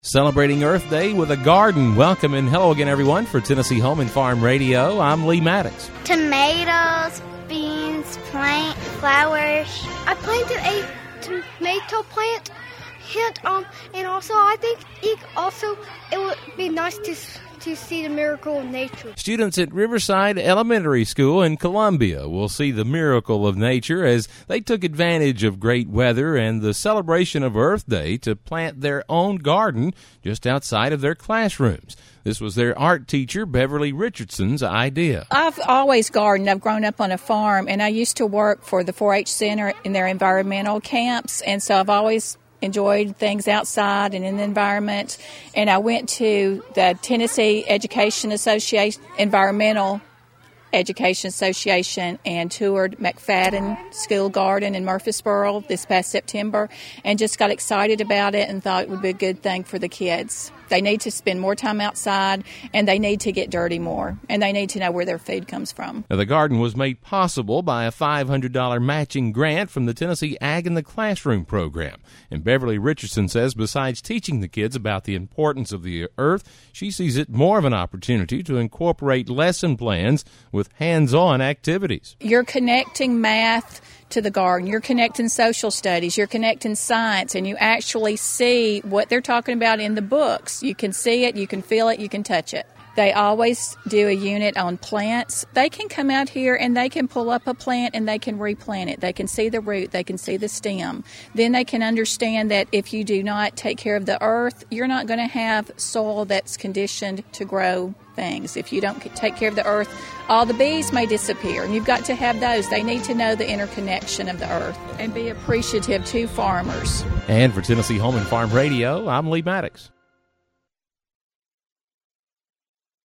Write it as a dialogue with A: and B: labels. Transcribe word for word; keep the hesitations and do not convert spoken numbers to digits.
A: Celebrating Earth Day with a garden. Welcome and hello again, everyone, for Tennessee Home and Farm Radio. I'm Lee Maddox.
B: Tomatoes, beans, plant, flowers.
C: I planted a tomato plant, and, um, and also I think it also it would be nice to to see the miracle of nature.
A: Students at Riverside Elementary School in Columbia will see the miracle of nature as they took advantage of great weather and the celebration of Earth Day to plant their own garden just outside of their classrooms. This was their art teacher, Beverly Richardson's idea.
D: I've always gardened. I've grown up on a farm, and I used to work for the four H Center in their environmental camps, and so I've always enjoyed things outside and in the environment. And I went to the Tennessee Education Association, Environmental Education Association, and toured McFadden School Garden in Murfreesboro this past September, and just got excited about it and thought it would be a good thing for the kids. They need to spend more time outside, and they need to get dirty more, and they need to know where their food comes from.
A: Now, the garden was made possible by a five hundred dollars matching grant from the Tennessee Ag in the Classroom program. And Beverly Richardson says besides teaching the kids about the importance of the earth, she sees it more of an opportunity to incorporate lesson plans with hands-on activities.
D: You're connecting math to the garden. You're connecting social studies. You're connecting science, and you actually see what they're talking about in the books. You can see it, you can feel it, you can touch it. They always do a unit on plants. They can come out here and they can pull up a plant and they can replant it. They can see the root. They can see the stem. Then they can understand that if you do not take care of the earth, you're not going to have soil that's conditioned to grow things. If you don't take care of the earth, all the bees may disappear, and you've got to have those. They need to know the interconnection of the earth and be appreciative to farmers.
A: And for Tennessee Home and Farm Radio, I'm Lee Maddox.